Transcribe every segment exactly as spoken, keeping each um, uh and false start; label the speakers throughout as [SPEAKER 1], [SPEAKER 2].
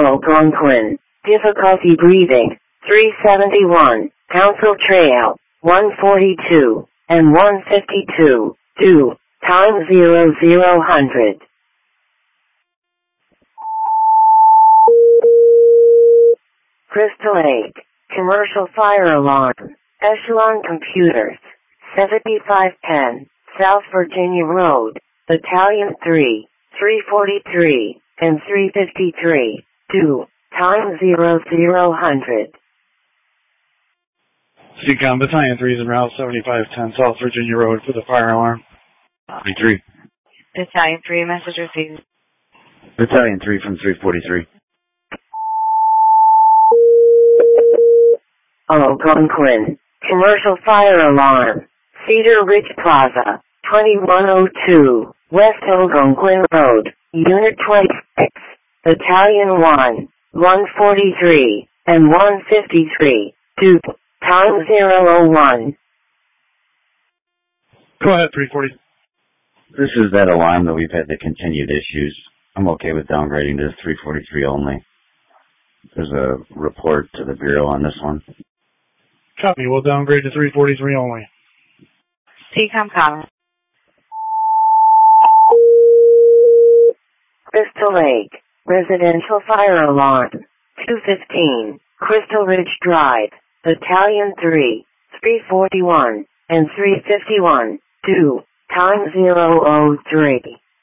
[SPEAKER 1] Algonquin. Difficulty breathing. three seventy-one. Council Trail. one forty-two. And one fifty-two. Due. Time zero zero hundred. Crystal Lake. Commercial fire alarm. Echelon Computers. seventy-five ten. South Virginia Road. Battalion three. three forty-three. And three fifty-three. Due. Time zero zero hundred.
[SPEAKER 2] Seacom Battalion three is en route seventy-five ten South Virginia Road for the fire alarm.
[SPEAKER 3] three.
[SPEAKER 4] Battalion three, message received.
[SPEAKER 3] Battalion three from three forty-three.
[SPEAKER 1] Algonquin. Commercial fire alarm. Cedar Ridge Plaza. twenty-one oh two. West Algonquin Road. Unit twenty-six. Battalion one. one forty-three. And one fifty-three. Due. Time zero oh one.
[SPEAKER 2] Go ahead, three forty.
[SPEAKER 3] This is that alarm that we've had the continued issues. I'm okay with downgrading to three forty-three only. There's a report to the Bureau on this one.
[SPEAKER 2] Copy. We'll downgrade to three forty-three only.
[SPEAKER 4] Seacom comment.
[SPEAKER 1] Crystal Lake. Residential fire alarm. two fifteen. Crystal Ridge Drive. Battalion three. three forty-one. And three fifty-one. Due. Time zero oh three.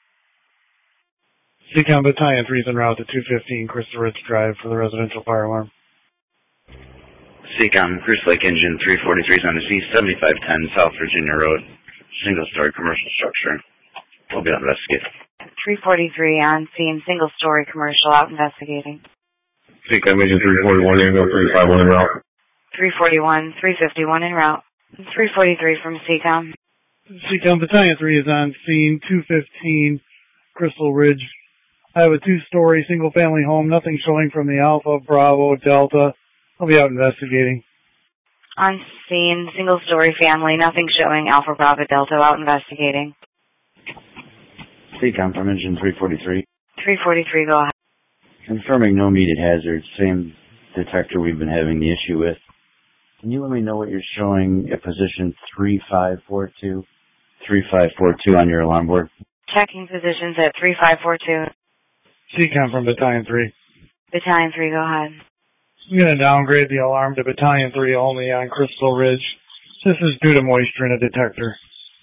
[SPEAKER 2] Seacom Battalion three is en route to two fifteen Crystal Ridge Drive for the residential fire alarm.
[SPEAKER 3] Seacom, Crystal Lake Engine three forty-three is on the C seventy-five ten South Virginia Road. Single-story commercial structure. We'll be out investigating.
[SPEAKER 4] three forty-three on scene, single-story commercial, out investigating.
[SPEAKER 5] Seacom Engine three forty-one, Angle three fifty-one en route.
[SPEAKER 4] three forty-one, three fifty-one en route. three forty-three from Seacom.
[SPEAKER 2] Seacom Battalion three is on scene, two fifteen Crystal Ridge. I have a two-story single-family home, nothing showing from the Alpha, Bravo, Delta. I'll be out investigating.
[SPEAKER 4] On scene, single-story family, nothing showing, Alpha, Bravo, Delta, out investigating.
[SPEAKER 3] Seacom from Engine three forty-three.
[SPEAKER 4] three forty-three, go ahead.
[SPEAKER 3] Confirming no immediate hazards, same detector we've been having the issue with. Can you let me know what you're showing at position three five four two? three five four two on your alarm board.
[SPEAKER 4] Checking positions at three five four two.
[SPEAKER 2] Seacom from Battalion three.
[SPEAKER 4] Battalion three, go ahead.
[SPEAKER 2] I'm going to downgrade the alarm to Battalion three only on Crystal Ridge. This is due to moisture in a detector.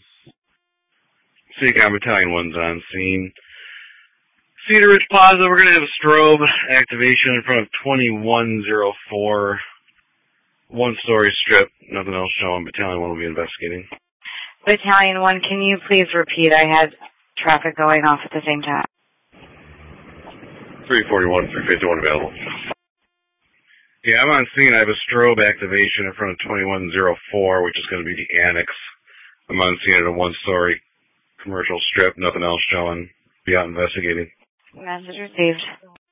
[SPEAKER 5] Seacom Battalion one's on scene. Cedar Ridge Plaza, we're going to have a strobe activation in front of twenty-one oh four. One-story strip, nothing else showing. Battalion one will be investigating.
[SPEAKER 4] Battalion one, can you please repeat? I had traffic going off at the same time.
[SPEAKER 5] three forty-one, three fifty-one available. Yeah, I'm on scene. I have a strobe activation in front of twenty-one oh four, which is going to be the annex. I'm on scene at a one-story commercial strip, nothing else showing. Be out investigating.
[SPEAKER 4] Message received.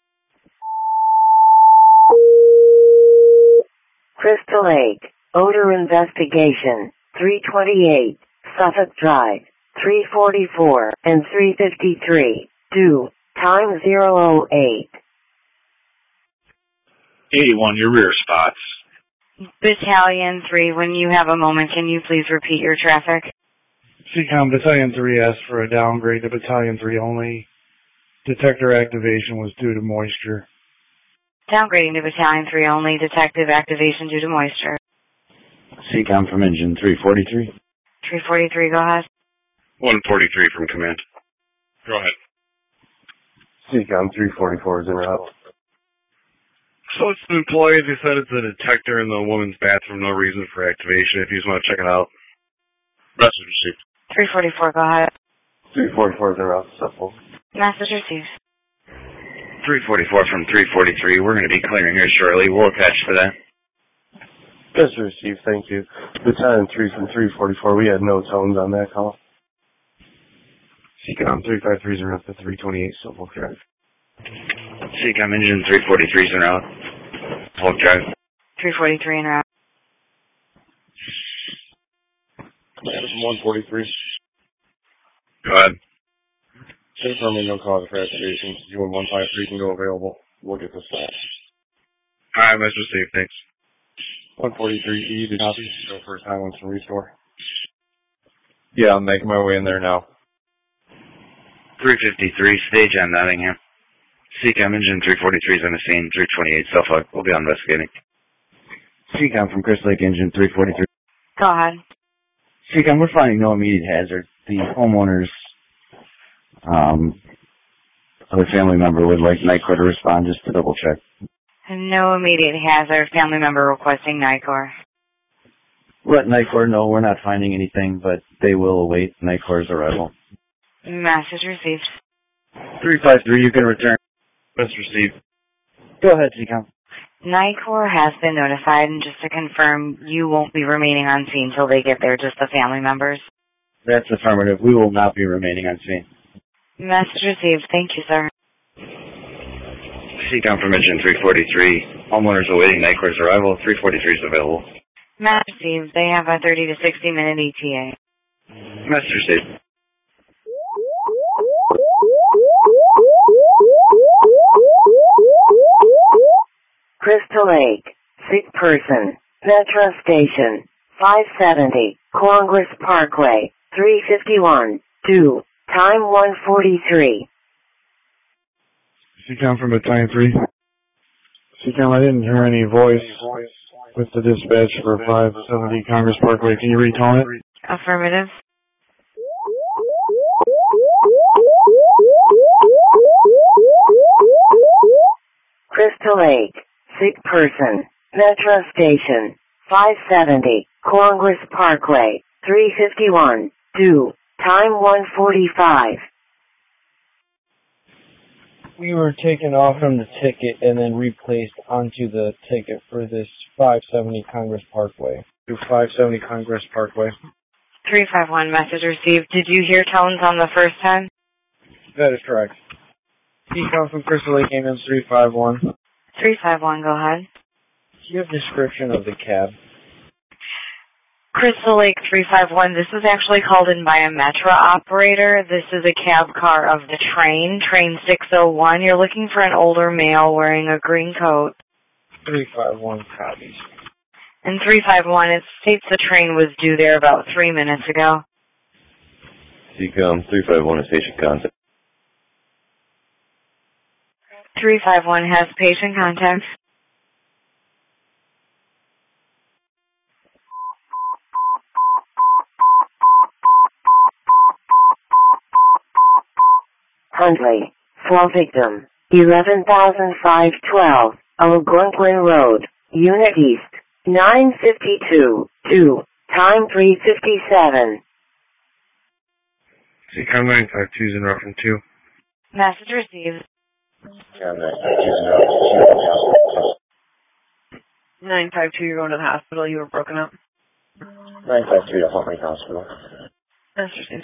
[SPEAKER 1] Crystal Lake. Odor investigation. three twenty-eight. Suffolk Drive. three forty-four and three fifty-three. Due. Time zero oh eight.
[SPEAKER 5] eighty-one, your rear spots.
[SPEAKER 4] Battalion three, when you have a moment, can you please repeat your traffic?
[SPEAKER 2] Seacom Battalion three asked for a downgrade to Battalion three only. Detector activation was due to moisture.
[SPEAKER 4] Downgrading to Battalion three only. Detective activation due to moisture.
[SPEAKER 3] Seacom from Engine three forty-three.
[SPEAKER 4] three forty-three, go ahead.
[SPEAKER 5] one forty-three from command. Go ahead.
[SPEAKER 6] Seacom three forty-four is en route.
[SPEAKER 5] So it's an employee. They said it's a detector in the woman's bathroom. No reason for activation. If you just want to check it out. Message received.
[SPEAKER 4] three forty-four, go ahead.
[SPEAKER 6] three forty-four is en route. Simple.
[SPEAKER 4] Message received.
[SPEAKER 3] three forty-four from three forty-three. We're going to be clearing here shortly. We'll attach for that.
[SPEAKER 6] Message received. Thank you. Battalion three from three forty-four. We had no tones on that call.
[SPEAKER 5] Seacom three five three zero to three twenty-eight Suffolk Drive.
[SPEAKER 3] Seacom Engine three forty-three is en route. Suffolk Drive.
[SPEAKER 4] three forty-three en route.
[SPEAKER 6] one forty-three.
[SPEAKER 5] Go ahead.
[SPEAKER 6] Confirming no cause for activation. U one one five three can go available. We'll get this back.
[SPEAKER 5] Alright, Mister Steve, thanks.
[SPEAKER 6] one forty-three E, the copy. Go for silence and restore.
[SPEAKER 7] Yeah, I'm making my way in there now.
[SPEAKER 3] three fifty-three, stage on Nottingham. C COM engine three forty-three is on the scene, three twenty-eight, Suffolk. We'll be on investigating. C COM from Crystal Lake engine three forty-three.
[SPEAKER 4] Go ahead.
[SPEAKER 3] C COM, we're finding no immediate hazard. The homeowner's um, other family member would like NICOR to respond just to double check.
[SPEAKER 4] No immediate hazard. Family member requesting NICOR.
[SPEAKER 3] Let NICOR know we're not finding anything, but they will await NICOR's arrival.
[SPEAKER 4] Message received.
[SPEAKER 3] three five three, you can return.
[SPEAKER 5] Mister Steve.
[SPEAKER 3] Go ahead, C COM.
[SPEAKER 4] NICOR has been notified, and just to confirm, you won't be remaining on scene until they get there, just the family members.
[SPEAKER 3] That's affirmative. We will not be remaining on scene.
[SPEAKER 4] Message received. Thank you, sir.
[SPEAKER 3] C COM from engine three forty-three. Homeowners awaiting NICOR's arrival. three forty-three is available.
[SPEAKER 4] Message received. They have a thirty to sixty minute E T A.
[SPEAKER 3] Message received.
[SPEAKER 1] Crystal Lake, sick person, Metro Station, five seventy, Congress Parkway, three fifty-one, two, time one forty-three.
[SPEAKER 2] C COM from Battalion three. C COM, I didn't hear any voice with the dispatch for five seventy Congress Parkway. Can you retone it?
[SPEAKER 4] Affirmative.
[SPEAKER 1] Crystal Lake, sick person, Metro Station, five seventy, Congress Parkway, three fifty-one, two, time one forty-five.
[SPEAKER 8] We were taken off from the ticket and then replaced onto the ticket for this five seventy Congress Parkway.
[SPEAKER 2] To five seventy Congress Parkway.
[SPEAKER 4] three five one, message received. Did you hear tones on the first time?
[SPEAKER 8] That is correct. C COM from Crystal Lake ambulance three five one.
[SPEAKER 4] three five one, go ahead.
[SPEAKER 8] Do you have a description of the cab?
[SPEAKER 4] Crystal Lake three five one, this is actually called in by a Metro operator. This is a cab car of the train, train six oh one. You're looking for an older male wearing a green coat.
[SPEAKER 8] three five one copies.
[SPEAKER 4] And three five one, it states the train was due there about three minutes ago.
[SPEAKER 6] C COM three five one is patient contact.
[SPEAKER 4] three five one has patient contact.
[SPEAKER 1] Huntley, fall victim, eleven thousand five twelve, Algonquin Road, Unit East, nine fifty-two, two, time three fifty-seven.
[SPEAKER 5] C COM nine five two is in reference two.
[SPEAKER 4] Message received.
[SPEAKER 9] nine five two, you're going to the hospital. You were broken up.
[SPEAKER 6] nine five three to Huntley Hospital.
[SPEAKER 9] That's received.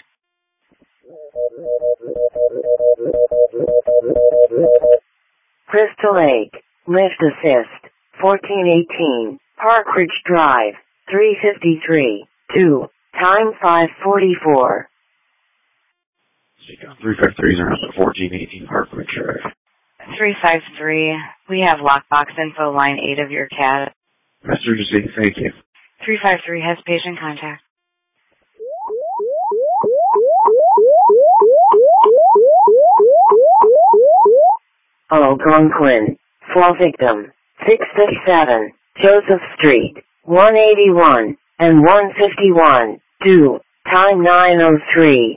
[SPEAKER 1] Crystal Lake, lift assist, fourteen eighteen, Park Ridge Drive, three fifty-three, two, time five forty-four.
[SPEAKER 3] C COM three five three is around fourteen eighteen Park Ridge Drive.
[SPEAKER 4] three five three, we have lockbox info line eight of your cat.
[SPEAKER 3] Message received, thank you.
[SPEAKER 4] three five three has patient contact.
[SPEAKER 1] Algonquin, fall victim, six fifty-seven, Joseph Street, one eighty-one, and one fifty-one, two, time nine oh three.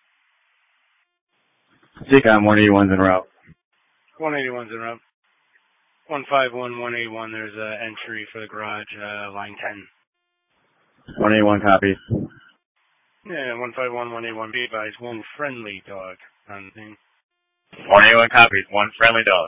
[SPEAKER 3] C COM one eighty-one's en route.
[SPEAKER 2] one eighty-one's en route. one five one, one eighty-one, there's an entry for the garage, uh, line ten.
[SPEAKER 3] one eighty-one copies.
[SPEAKER 2] Yeah, one five one, one eighty-one, be advised, one friendly dog on the thing.
[SPEAKER 3] one eighty-one copies, one friendly dog.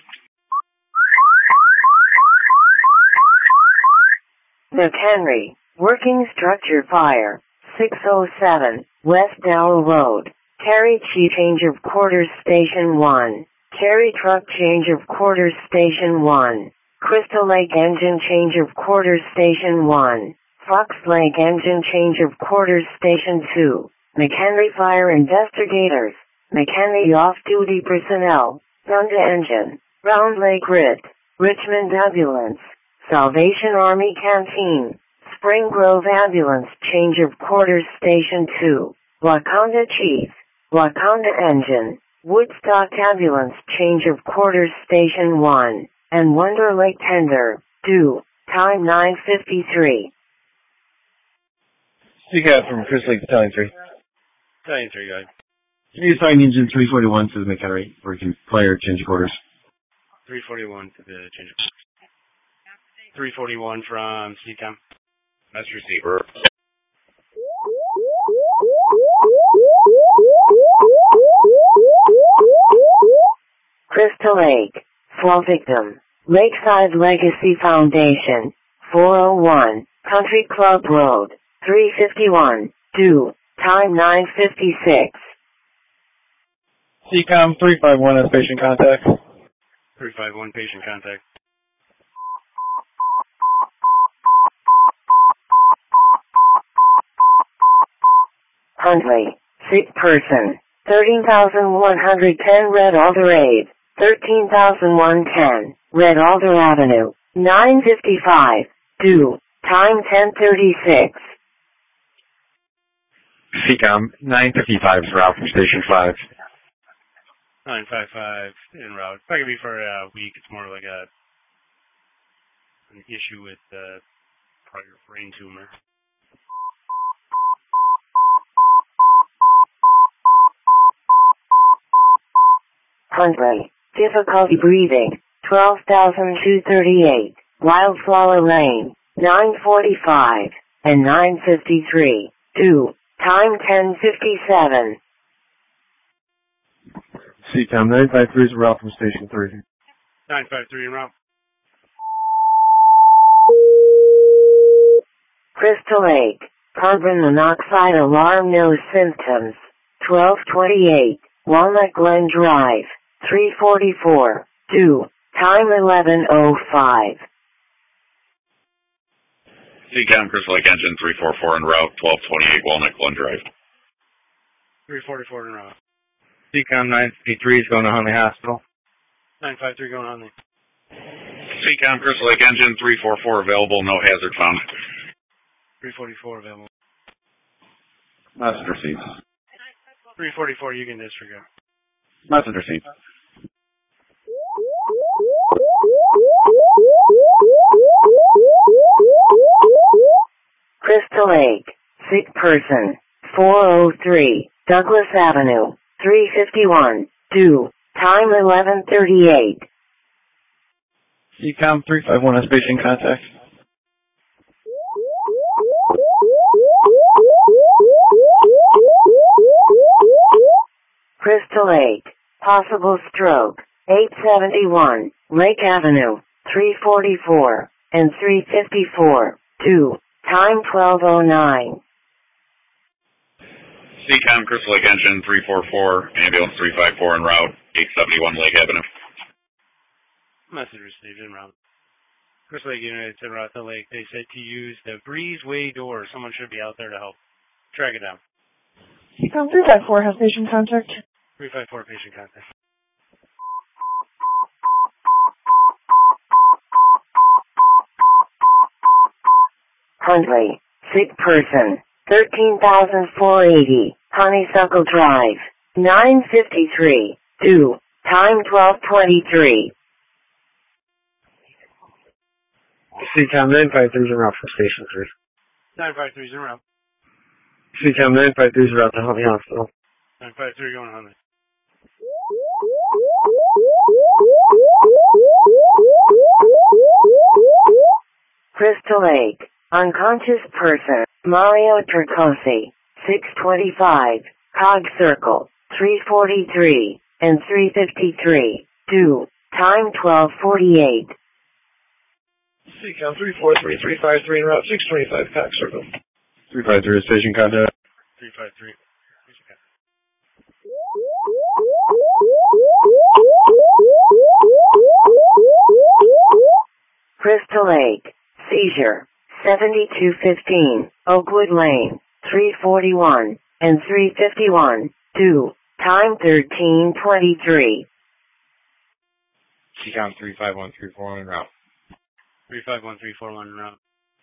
[SPEAKER 1] McHenry, working structure fire, six oh seven, West Dowell Road, carry chief change of quarters station one, carry truck change of quarters station one, Crystal Lake engine change of quarters station one, Fox Lake engine change of quarters station two, McHenry fire investigators, McHenry off-duty personnel, Honda engine, Round Lake Rit, Richmond Ambulance, Salvation Army Canteen, Spring Grove Ambulance, change of quarters Station two, Wakanda Chief, Wakanda Engine, Woodstock Ambulance, change of quarters Station one, and Wonder Lake Tender, due, time nine fifty-three.
[SPEAKER 10] C CAB from Crystal Lake Battalion three.
[SPEAKER 11] Battalion three, guys.
[SPEAKER 10] He's flying engine three forty-one to the McHenry, where you can fire change of quarters.
[SPEAKER 11] three forty-one to the change of quarters. three forty-one from C CAM.
[SPEAKER 5] That's receiver.
[SPEAKER 1] Crystal Lake, fall victim, Lakeside Legacy Foundation, four oh one, Country Club Road, three fifty-one, due, time nine fifty-six.
[SPEAKER 8] C COM three five one has patient contact.
[SPEAKER 11] three five one, patient contact.
[SPEAKER 1] Huntley, sick person, thirteen thousand one hundred ten Red Alder Ave, thirteen thousand one hundred ten, Red Alder Avenue, nine fifty-five, due, time ten thirty-six.
[SPEAKER 10] C COM nine fifty-five is route from Station five.
[SPEAKER 11] nine five five in route. It's not going to be for a week. It's more like a an issue with uh, prior brain tumor.
[SPEAKER 1] Huntley, difficulty breathing, twelve thousand two hundred thirty-eight, Wildflower Lane, nine forty-five, and nine fifty-three, due, time ten fifty-seven.
[SPEAKER 10] C COM nine five three is route from Station three.
[SPEAKER 11] nine five three in route.
[SPEAKER 1] Crystal Lake, carbon monoxide alarm, no symptoms, twelve twenty-eight, Walnut Glen Drive, three forty-four, due, time eleven oh five.
[SPEAKER 5] C CAM Crystal Lake Engine three forty-four en route, twelve twenty-eight Walnut Glen Drive.
[SPEAKER 11] three forty-four in route.
[SPEAKER 10] C COM nine fifty-three is going to Huntley Hospital.
[SPEAKER 11] nine five three going on there.
[SPEAKER 5] C CAM Crystal Lake Engine three forty-four available, no hazard found.
[SPEAKER 11] three forty-four available.
[SPEAKER 10] Messenger seats.
[SPEAKER 11] three forty-four, you can disregard.
[SPEAKER 10] Messenger seats.
[SPEAKER 1] Crystal Lake, sick person, four oh three, Douglas Avenue, three fifty-one, due, time eleven thirty-eight.
[SPEAKER 8] C COM three five one has patient contact.
[SPEAKER 1] Crystal Lake, possible stroke, eight seventy-one, Lake Avenue, three forty-four, and three fifty-four, due, time twelve oh nine.
[SPEAKER 5] C CAM Crystal Lake Engine three forty-four, ambulance three five four en route, eight seventy-one Lake Avenue.
[SPEAKER 11] Message received en route. Crystal Lake Unit en route to the lake. They said to use the breezeway door. Someone should be out there to help track it down.
[SPEAKER 9] C COM three five four has patient contact.
[SPEAKER 11] three five four patient contact.
[SPEAKER 1] Huntley, sick person, thirteen thousand four hundred eighty, Honeysuckle Drive, nine fifty-three, due, time twelve twenty-three.
[SPEAKER 10] C COM nine five three is en route from Station three.
[SPEAKER 11] nine five three is en route.
[SPEAKER 10] C COM nine five three is en route to Huntley Hospital.
[SPEAKER 11] nine five three going on there.
[SPEAKER 1] Crystal Lake, unconscious person, Mario Turcosi, six twenty-five, Cog Circle, three forty-three, and three fifty-three, due, time twelve forty-eight.
[SPEAKER 10] C COM three four three, three five three en route, six twenty-five, Cog Circle. three five three is patient contact.
[SPEAKER 11] three five three.
[SPEAKER 1] Crystal Lake, seizure, seventy-two fifteen, Oakwood Lane, three forty-one, and three fifty-one, due, time thirteen twenty-three.
[SPEAKER 7] C COM three five one three four one en route.
[SPEAKER 11] three five one three four one en route.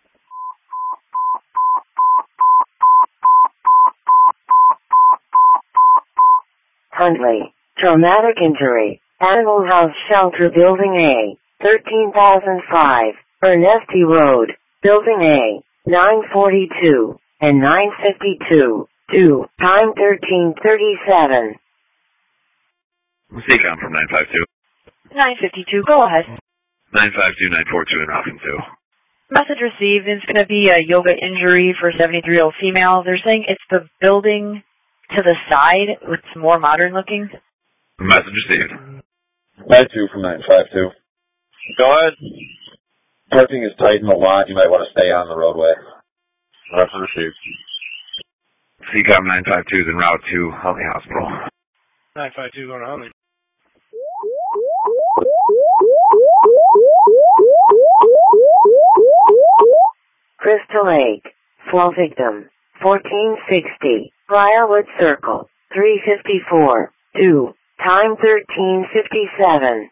[SPEAKER 1] Huntley, traumatic injury, Animal House Shelter Building A, thirteen thousand five, Ernesti Road, Building A, nine forty-two, and nine fifty-two, two, time thirteen thirty-seven.
[SPEAKER 12] C COM from nine five two.
[SPEAKER 4] nine fifty-two, go ahead.
[SPEAKER 12] nine five two nine four two en route from two.
[SPEAKER 4] Message received. It's going to be a yoga injury for seventy-three-year-old female. They're saying it's the building to the side. It's more modern looking.
[SPEAKER 12] Message received.
[SPEAKER 7] nine two from nine five two. Go ahead. Parking is tight in the lot. You might want to stay on the roadway. Message received.
[SPEAKER 12] C COM nine five two is en route to Huntley Hospital.
[SPEAKER 11] nine five two going to Huntley.
[SPEAKER 1] Crystal Lake, Slow Victim, fourteen sixty, Briarwood Circle, three fifty-four, two, time thirteen fifty-seven.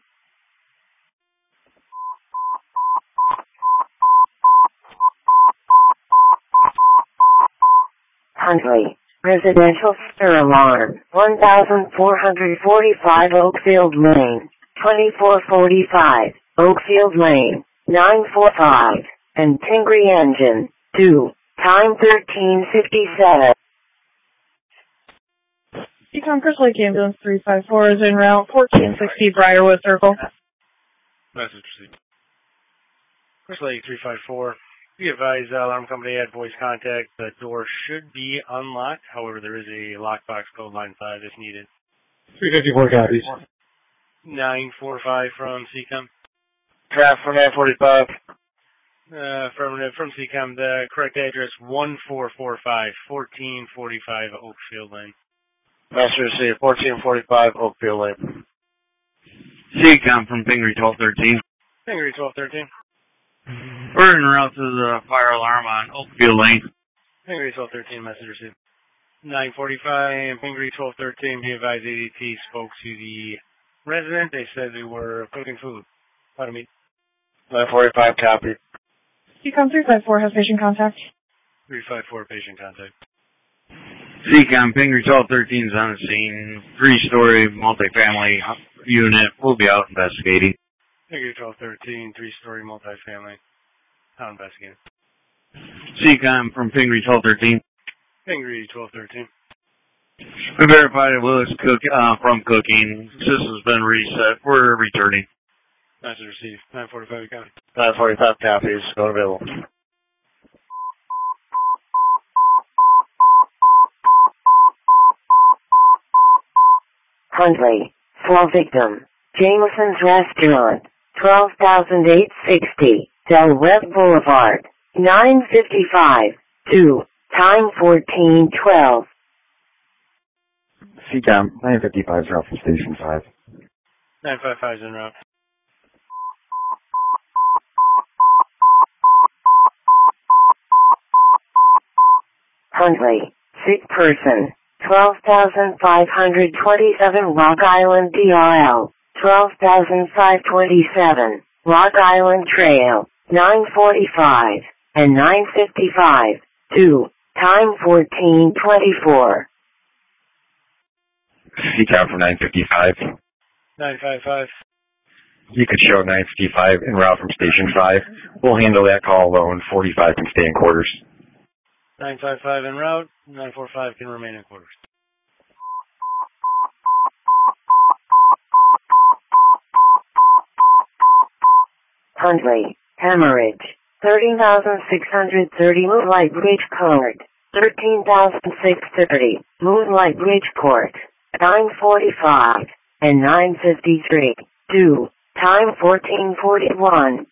[SPEAKER 1] Huntley, residential fire alarm, one thousand four hundred forty-five Oakfield Lane, twenty-four forty-five, Oakfield Lane, nine forty-five, and Tingry Engine, two, time thirteen fifty-seven.
[SPEAKER 9] C COM Crystal Lake Ambulance three five four is en route, fourteen sixty Briarwood Circle.
[SPEAKER 11] Message received. Crystal Lake three five four. Be advised, uh, alarm company had voice contact. The door should be unlocked. However, there is a lockbox code line five if needed.
[SPEAKER 10] three fifty-four copies.
[SPEAKER 11] nine four five from C COM.
[SPEAKER 10] Traffic for nine forty-five.
[SPEAKER 11] Uh, affirmative from C COM. The correct address one four four five, fourteen forty-five Oakfield Lane.
[SPEAKER 10] Master received fourteen forty-five Oakfield Lane.
[SPEAKER 12] C COM from Pingree twelve thirteen.
[SPEAKER 11] Pingree twelve thirteen.
[SPEAKER 12] We're en route to the fire alarm on Oakfield Lane.
[SPEAKER 11] Pingree twelve thirteen, message received. nine forty-five, Pingree twelve thirteen, be advised A D T spoke to the resident. They said they were cooking food. Pardon me.
[SPEAKER 10] nine forty-five copy.
[SPEAKER 9] C COM three five four has patient contact.
[SPEAKER 11] three five four, patient contact.
[SPEAKER 12] C COM Pingree twelve thirteen is on the scene. Three-story multifamily unit. We'll be out investigating.
[SPEAKER 11] Pingree twelve thirteen, three-story multifamily. Out investigating.
[SPEAKER 12] C COM from Pingree twelve thirteen.
[SPEAKER 11] Pingree twelve thirteen.
[SPEAKER 12] We verified Lewis Cook uh, from cooking. System's been reset. We're returning.
[SPEAKER 11] Message received. nine forty-five, copy.
[SPEAKER 10] nine forty-five copies. Going available.
[SPEAKER 1] Huntley, Slow Victim, Jameson's Restaurant, twelve thousand eight hundred sixty, Del Webb Boulevard, nine fifty-five, two, time fourteen twelve.
[SPEAKER 3] C COM nine fifty-five is route from Station five.
[SPEAKER 11] nine five five is en route.
[SPEAKER 1] Huntley, sick person, twelve thousand five hundred twenty-seven Rock Island D R L, twelve thousand five hundred twenty-seven, Rock Island Trail, nine forty-five, and nine fifty-five, two, time fourteen twenty-four.
[SPEAKER 12] C COM from nine fifty-five.
[SPEAKER 11] nine five five.
[SPEAKER 12] You could show nine fifty-five en route from Station five. We'll handle that call alone. forty-five can stay in quarters.
[SPEAKER 11] nine five five en route. nine four five can remain in quarters.
[SPEAKER 1] Huntley, hemorrhage, thirty thousand six hundred thirty Moonlight Bridge Court, thirteen thousand six hundred thirty Moonlight Bridge Court, nine forty-five, and nine fifty-three, two, time fourteen forty-one.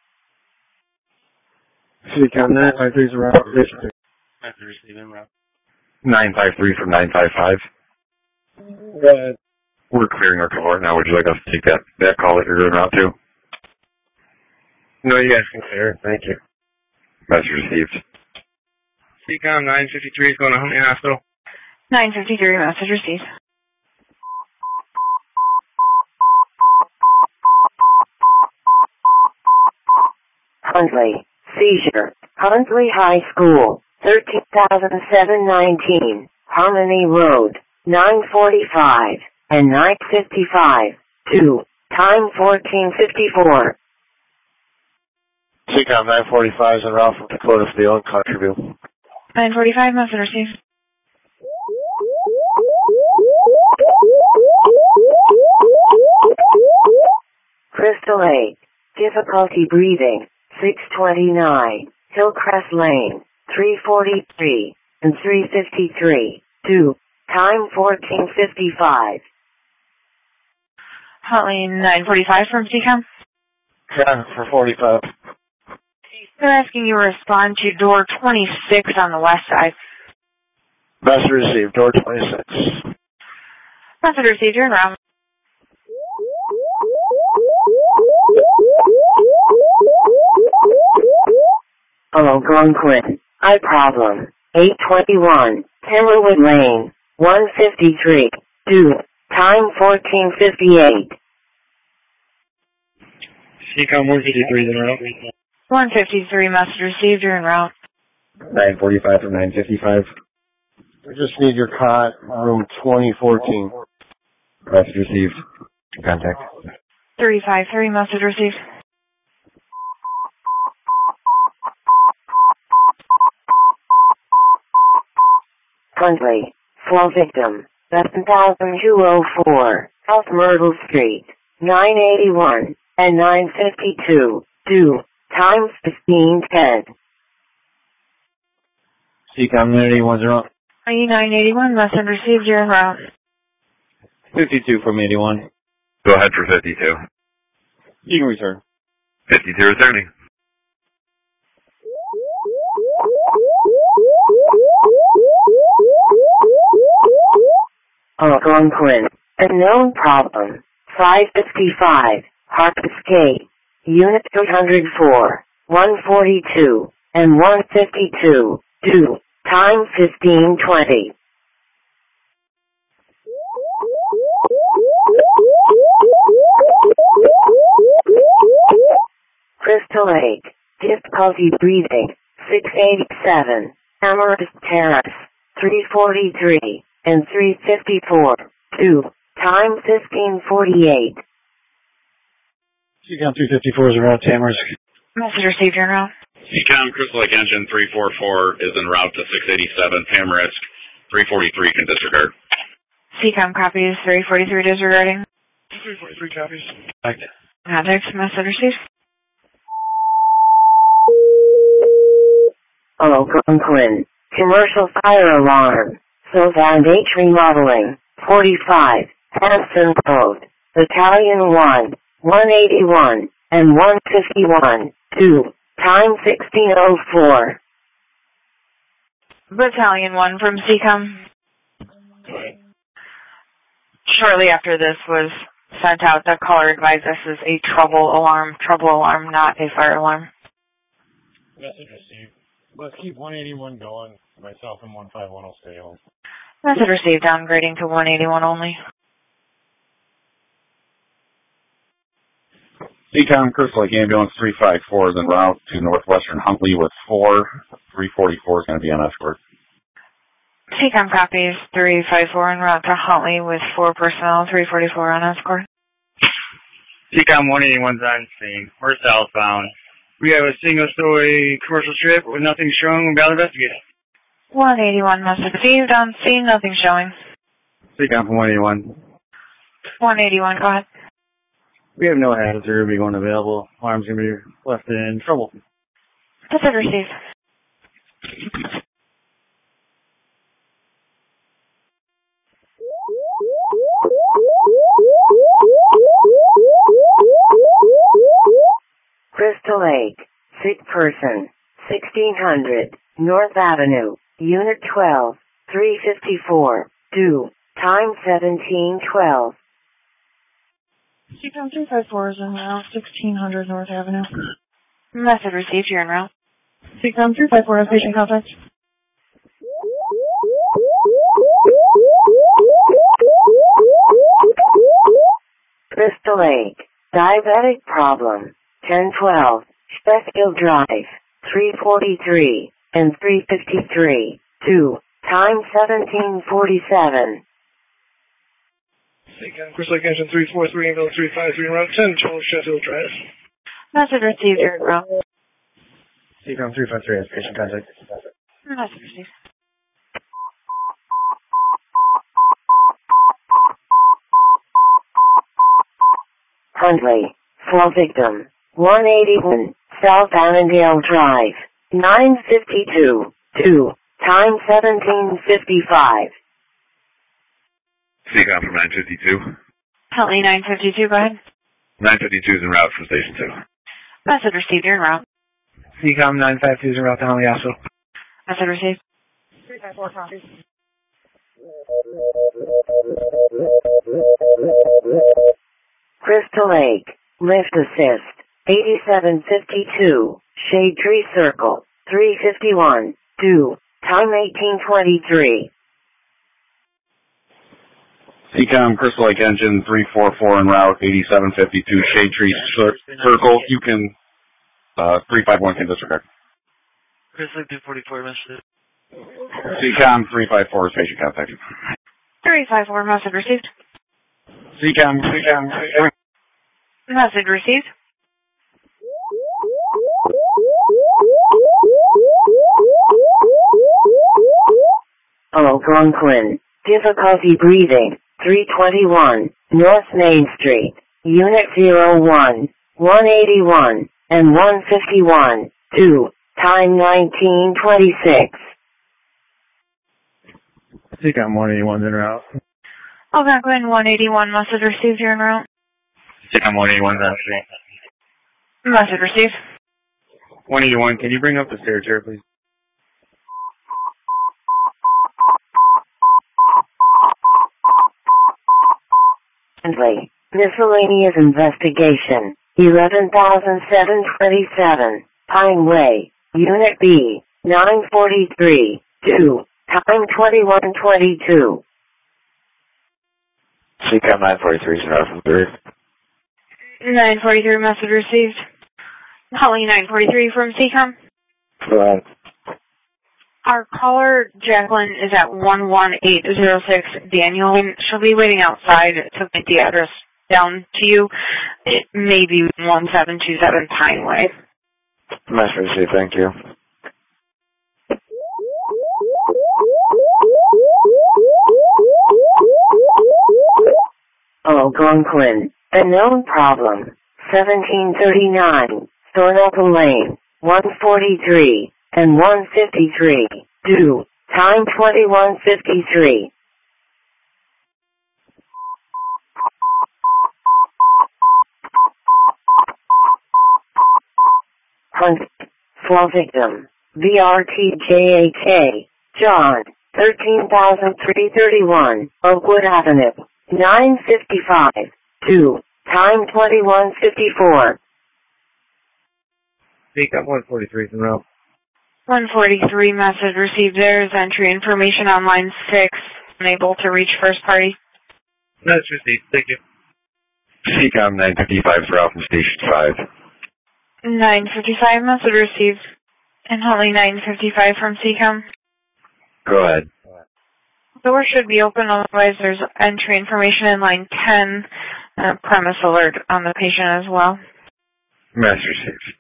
[SPEAKER 10] C COM nine five three is around.
[SPEAKER 11] After receiving route.
[SPEAKER 12] nine five three from nine five five.
[SPEAKER 10] Go ahead.
[SPEAKER 12] We're clearing our cohort now. Would you like us to take that, that call that you're en route to?
[SPEAKER 10] No, you guys can clear it. Thank you.
[SPEAKER 12] Message received.
[SPEAKER 5] C COM nine fifty-three is going to Huntley Hospital.
[SPEAKER 4] nine fifty-three, message received.
[SPEAKER 1] Huntley. Seizure. Huntley High School. thirteen thousand seven hundred nineteen. Harmony Road. nine forty-five and nine fifty-five. two. Time fourteen fifty-four.
[SPEAKER 10] C COM nine forty-five is en route from Dakota for the Owen Country View.
[SPEAKER 9] nine forty-five, message received.
[SPEAKER 1] Crystal Lake. Difficulty breathing. six twenty-nine. Hillcrest Lane. three forty-three and three fifty-three. two. Time fourteen fifty-five.
[SPEAKER 4] Huntley nine forty-five from C COM.
[SPEAKER 10] Yeah, for forty-five.
[SPEAKER 4] They're asking you to respond to door twenty-six on the west side.
[SPEAKER 10] Message received, door twenty-six.
[SPEAKER 4] Message received, you're in route.
[SPEAKER 1] Algonquin. I problem. eight twenty-one. Timberwood Lane. one fifty-three. two. Time fourteen fifty-eight.
[SPEAKER 8] C COM one fifty-three is en route.
[SPEAKER 4] one fifty-three, message received, you're en route.
[SPEAKER 13] nine forty-five from nine fifty-five.
[SPEAKER 6] We just need your cot, room twenty fourteen.
[SPEAKER 13] Message received. Contact.
[SPEAKER 4] three five three, message received.
[SPEAKER 1] Huntley. Flow victim. seven thousand two oh four. South Myrtle Street. nine eighty-one and nine fifty-two. two. Times fifteen ten.
[SPEAKER 8] C COM nine eighty-one is en route.
[SPEAKER 4] nine eighty-one, message received, you're en route.
[SPEAKER 8] fifty-two from eighty-one.
[SPEAKER 7] Go ahead for fifty-two.
[SPEAKER 8] You can return.
[SPEAKER 7] fifty-two returning.
[SPEAKER 1] Algonquin. Unknown problem. five fifty-five. Harpus Gate. Unit three hundred four. one forty-two and one fifty-two. two. Time fifteen twenty. Crystal Lake. Difficulty breathing. six eighty-seven. Amherst Terrace. three forty-three and three fifty-four. two. Time fifteen forty-eight.
[SPEAKER 8] C COM three fifty-four is en route to Amherst.
[SPEAKER 4] Message received, you're en route.
[SPEAKER 7] C COM Crystal Lake Engine three forty-four is en route to six eighty-seven. Tamarisk three forty-three can disregard.
[SPEAKER 4] C COM copies, three forty-three disregarding.
[SPEAKER 10] three forty-three copies.
[SPEAKER 8] Contact.
[SPEAKER 4] Contact, message received.
[SPEAKER 1] Algonquin. Commercial fire alarm. Sylvan H remodeling. forty-five. Hampton Road. Battalion one. one eighty-one and one fifty-one. two. Time sixteen oh four.
[SPEAKER 4] Battalion one from C COM. Shortly after this was sent out, the caller advised this is a trouble alarm. Trouble alarm, not a fire alarm.
[SPEAKER 14] Message received. Let's keep one eighty-one going. Myself and one fifty-one will stay home.
[SPEAKER 4] Message received, downgrading to one eighty-one only.
[SPEAKER 7] C COM Crystal Lake Ambulance three fifty-four is en route to Northwestern Huntley with four. three forty-four is going to be on escort.
[SPEAKER 4] C COM copies, three fifty-four en route to Huntley with four personnel, three forty-four on escort.
[SPEAKER 12] C COM one eighty-one's on scene. We're southbound. We have a single-story commercial strip with nothing showing. We'll be able to investigate it.
[SPEAKER 4] one eighty-one message received, on scene, nothing showing.
[SPEAKER 8] C COM from one eighty-one.
[SPEAKER 4] one eighty-one, go ahead.
[SPEAKER 8] We have no hazards here. We'll be going available. Alarm's going to be left in trouble.
[SPEAKER 4] Message received.
[SPEAKER 1] Crystal Lake. Sick person. sixteen hundred. North Avenue. Unit twelve. three fifty-four. two. Time seventeen twelve.
[SPEAKER 9] C COM three fifty-four is en route, sixteen hundred North Avenue.
[SPEAKER 4] Message received, you're en route.
[SPEAKER 9] C COM three fifty-four has patient contact.
[SPEAKER 1] Crystal Lake. Diabetic problem. ten twelve. Sheffield Drive, three forty-three, and three fifty-three, two, time seventeen forty-seven.
[SPEAKER 10] Seacom, Crystal Lake Engine three four three, ambulance three five three, route ten, twelve Sheffield Drive.
[SPEAKER 4] Message received, Eric Rowe.
[SPEAKER 13] Seacom three five three has patient contact.
[SPEAKER 4] Message received.
[SPEAKER 1] Huntley, fall victim, one eighty-one, South Annandale Drive, nine fifty-two, two, time seventeen fifty-five.
[SPEAKER 5] Seacom from nine fifty-two.
[SPEAKER 4] Huntley nine fifty-two, go ahead.
[SPEAKER 5] nine fifty-two is en route from Station two.
[SPEAKER 4] Message received, you're en route.
[SPEAKER 8] Seacom nine five two is en route to Huntley also.
[SPEAKER 4] Message received.
[SPEAKER 9] three five four, copy.
[SPEAKER 1] Crystal Lake, lift assist, eighty-seven fifty-two, Shade Tree Circle, three fifty-one, two, time eighteen twenty-three.
[SPEAKER 7] Seacom, Crystal Lake Engine three four four en route, eighty-seven fifty-two, Shade Tree Circle. You can, uh, three five one can disregard.
[SPEAKER 11] Crystal Lake two forty-four, message.
[SPEAKER 7] Seacom three five four is patient contact.
[SPEAKER 4] three five four, message received.
[SPEAKER 7] Seacom, Seacom, Seacom.
[SPEAKER 4] Message received.
[SPEAKER 1] Algonquin, difficulty breathing, three twenty-one, North Main Street, Unit zero one, one eighty-one, and one fifty-one, two, time nineteen twenty-six.
[SPEAKER 8] Seacom one eighty-one en route.
[SPEAKER 4] Algonquin one eighty-one, message received, you're en route.
[SPEAKER 12] Seacom one eighty-one, message.
[SPEAKER 4] Message received.
[SPEAKER 12] one eighty-one, can you bring up the stair chair, please?
[SPEAKER 1] Friendly, miscellaneous investigation, eleven thousand seven hundred twenty-seven, Pine Way, Unit B, nine forty-three, two, time twenty-one twenty-two.
[SPEAKER 13] Seacom nine forty-three is en route from three.
[SPEAKER 4] nine forty-three, message received. Holly nine forty-three from Seacom.
[SPEAKER 13] Go ahead.
[SPEAKER 4] Our caller, Jacqueline, is at one one eight zero six Daniel. She'll be waiting outside to get the address down to you. It may be one seven two seven Pine Way.
[SPEAKER 13] Message received, thank you.
[SPEAKER 1] Algonquin, a known problem, seventeen thirty-nine, Thornapple Lane, one forty-three, and one fifty-three, due, time twenty-one fifty-three. Hunt, fall victim, V R T J A K, John, thirteen thousand three hundred thirty-one, Oakwood Avenue, nine fifty-five, two, time twenty-one fifty-four.
[SPEAKER 8] Seacom one forty-three is en route.
[SPEAKER 4] one forty-three, message received. There is entry information on line six. Unable to reach first party.
[SPEAKER 11] Message received, thank you.
[SPEAKER 13] Seacom nine fifty-five is route from Station five.
[SPEAKER 4] nine fifty-five, message received. And Holly nine fifty-five from Seacom.
[SPEAKER 13] Go ahead.
[SPEAKER 4] Door should be open, otherwise there's entry information in line ten. Uh, premise alert on the patient as well.
[SPEAKER 13] Message received.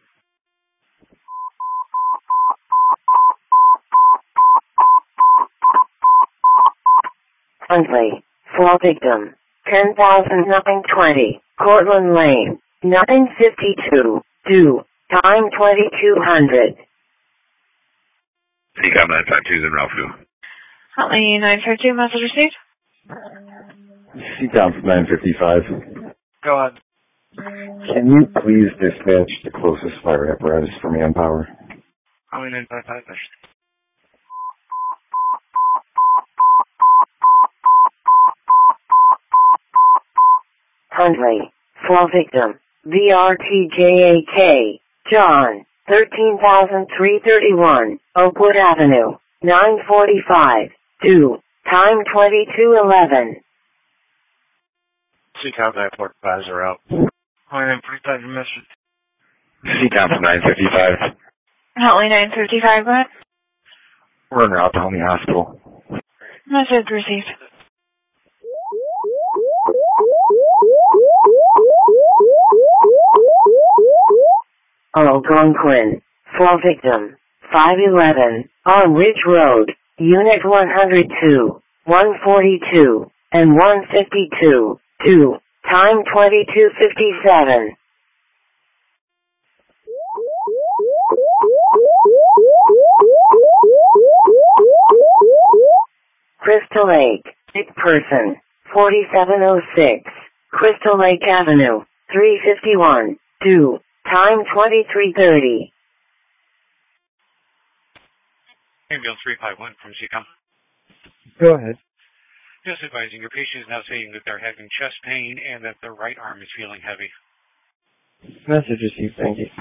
[SPEAKER 1] Huntley, fall victim, ten thousand nine hundred twenty, Cortland Lane, nine fifty-two, due, time twenty-two hundred.
[SPEAKER 5] Seacom nine five two is en route for.
[SPEAKER 4] Huntley nine fifty-two, message received.
[SPEAKER 13] Seacom from nine fifty-five.
[SPEAKER 11] Go on.
[SPEAKER 13] Can you please dispatch the closest fire apparatus for me on power?
[SPEAKER 11] Huntley nine five five, message.
[SPEAKER 1] Huntley, fall victim, V R T J A K, John, thirteen thousand three hundred thirty-one, Oakwood Avenue, nine forty-five, two, time twenty-two eleven.
[SPEAKER 11] Seacom nine forty-five is en route. Huntley nine forty-five, message.
[SPEAKER 13] C-Com from nine fifty-five.
[SPEAKER 4] Huntley nine fifty-five, go ahead.
[SPEAKER 13] We're en route to Huntley Hospital.
[SPEAKER 4] Message received.
[SPEAKER 1] Algonquin. Flow victim. five eleven. On Ridge Road. Unit one hundred two. one forty-two. And one fifty-two. two. Time twenty-two fifty-seven. Crystal Lake. Sick person. forty-seven oh six. Crystal Lake Avenue. three fifty-one. two. Time twenty-three thirty.
[SPEAKER 15] Ambulance three five one from C COM.
[SPEAKER 8] Go ahead.
[SPEAKER 15] Just advising, your patient is now saying that they're having chest pain and that their right arm is feeling heavy.
[SPEAKER 8] Message received, thank you.